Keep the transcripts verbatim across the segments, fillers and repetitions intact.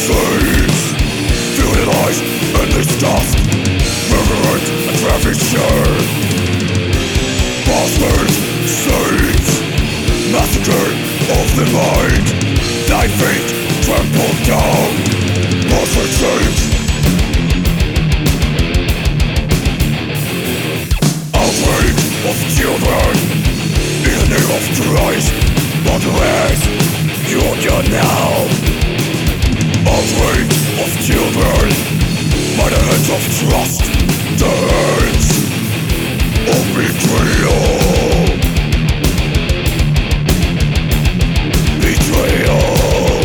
Saints, fueling lies and this dust, reverent and ravisher. Bastards, saints, massacre of the mind, thy fate trampled down. Bastard saints, outrage of children, in the name of Christ, murderers, you're done now. Outrage of children, by the hands of trust, the hands of betrayal. Betrayal.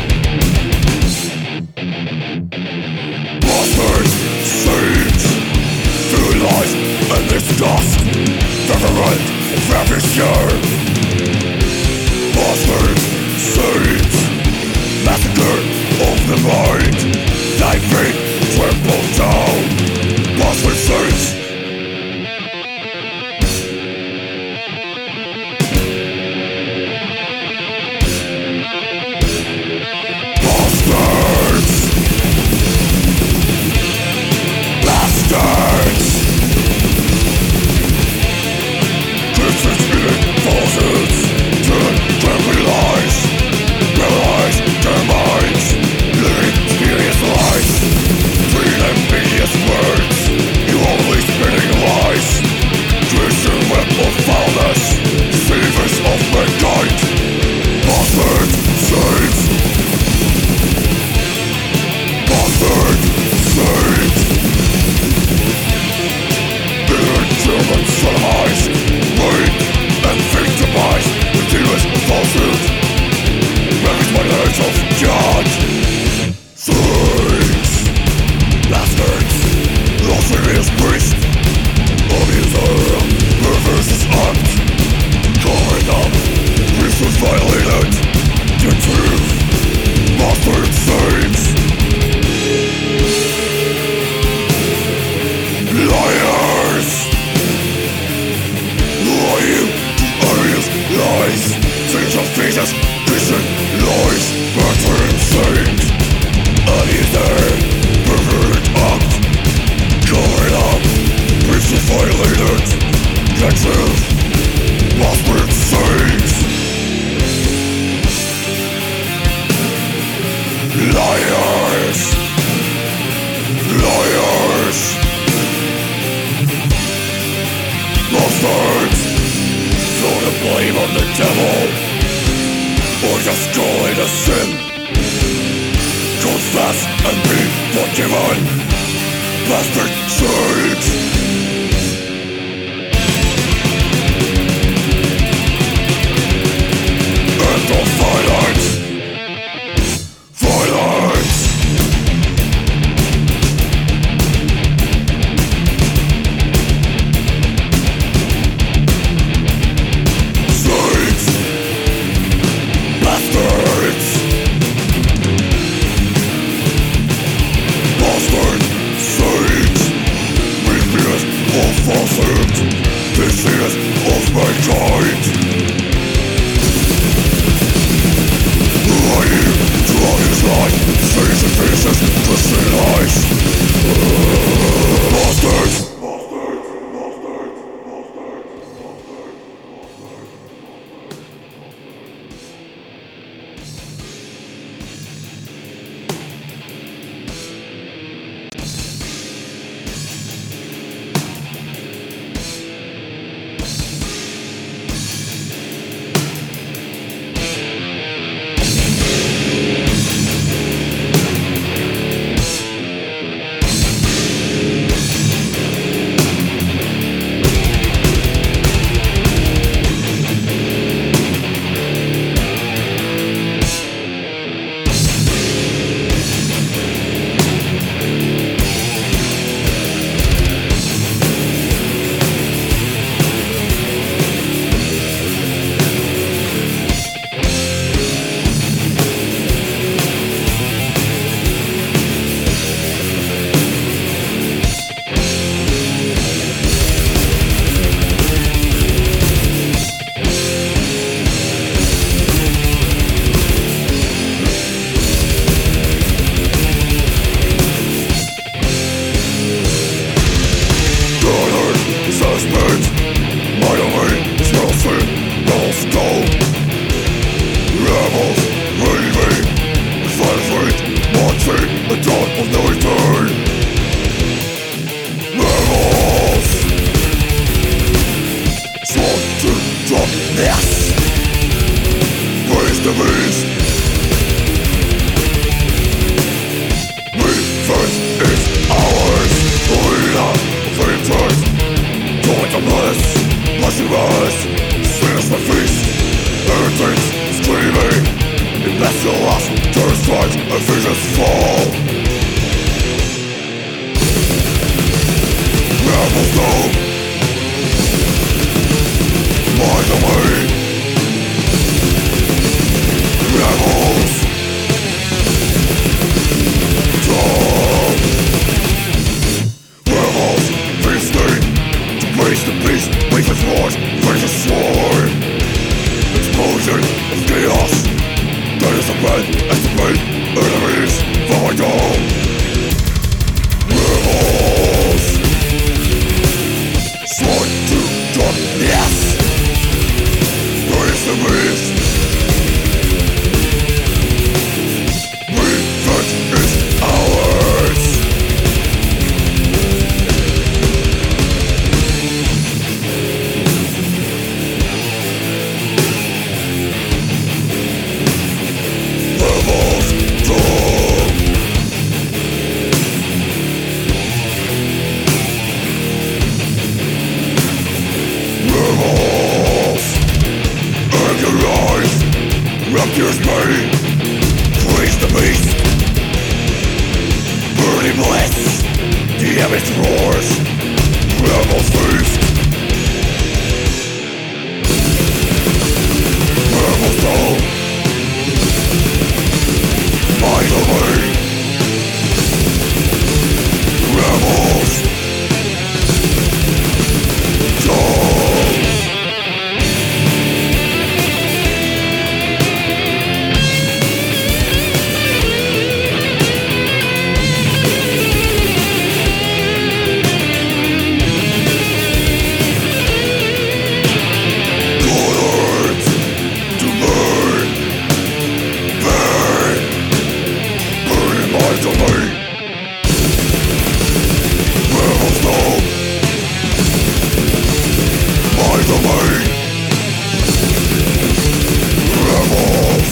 Bastards, saints, through lies and this dust, reverent ravisher. Bastards, saints, massacre of the mind, thy fate trampled down. Bastard saints, bastards, bastards. Christians eating falsehoods, turn friendly lies, realize their minds, living mysterious lies, three ambiguous words, you always spinning lies. Christian web of foulness, deceivers of mankind. Bastard saints, bastard saints. Ignorant children sodomized, raped and victimized, continuous falsehood, ravaged by the hands of God. Saints, bastards, blasphemous priest, abuser, perverse act, covering up, priesthood violated, the truth, bastard saints, liars, lying to various lies, saints of Jesus, Christian lies, pattern saint, abuser, pervert act, covering up, priesthood violated, the truth, bastard saints, liars, liars, bastards. Throw the blame on the devil, or just call it a sin. Confess and be forgiven. Bastard saints. End of violence. Violence. Saints. Bastards. Bastard saints. Reapers of falsehood, deceivers of mankind. Lying throughout his life, face and faces, twisted lies. Bastards. must fall. Rebels go by the way. Rebels go. Rebels feasting to face the beast, face its wars, face its sword. Explosion of chaos. That is the plan, as the pain, enemies for my goal. Rebels sworn to darkness. Praise the beast. Revenge is ours. Rebels dog. Rebels agonize. Raptures me. Praise the beast. Burning bliss. The abyss roars. Rebels feast. Rebels dog. By the way, rebels go. Colors to burn, burn. Burning by the way. Rebels go by the way. Rebels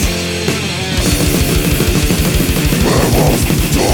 Rebels go.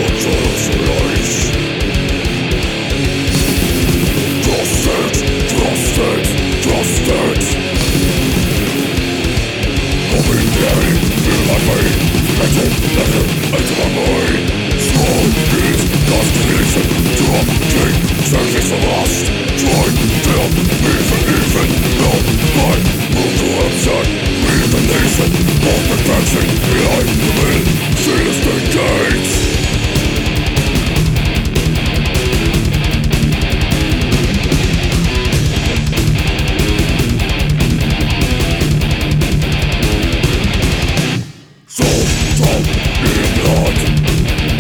So, so, in blood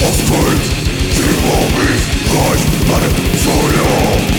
Offspring, keep on me, guys, and so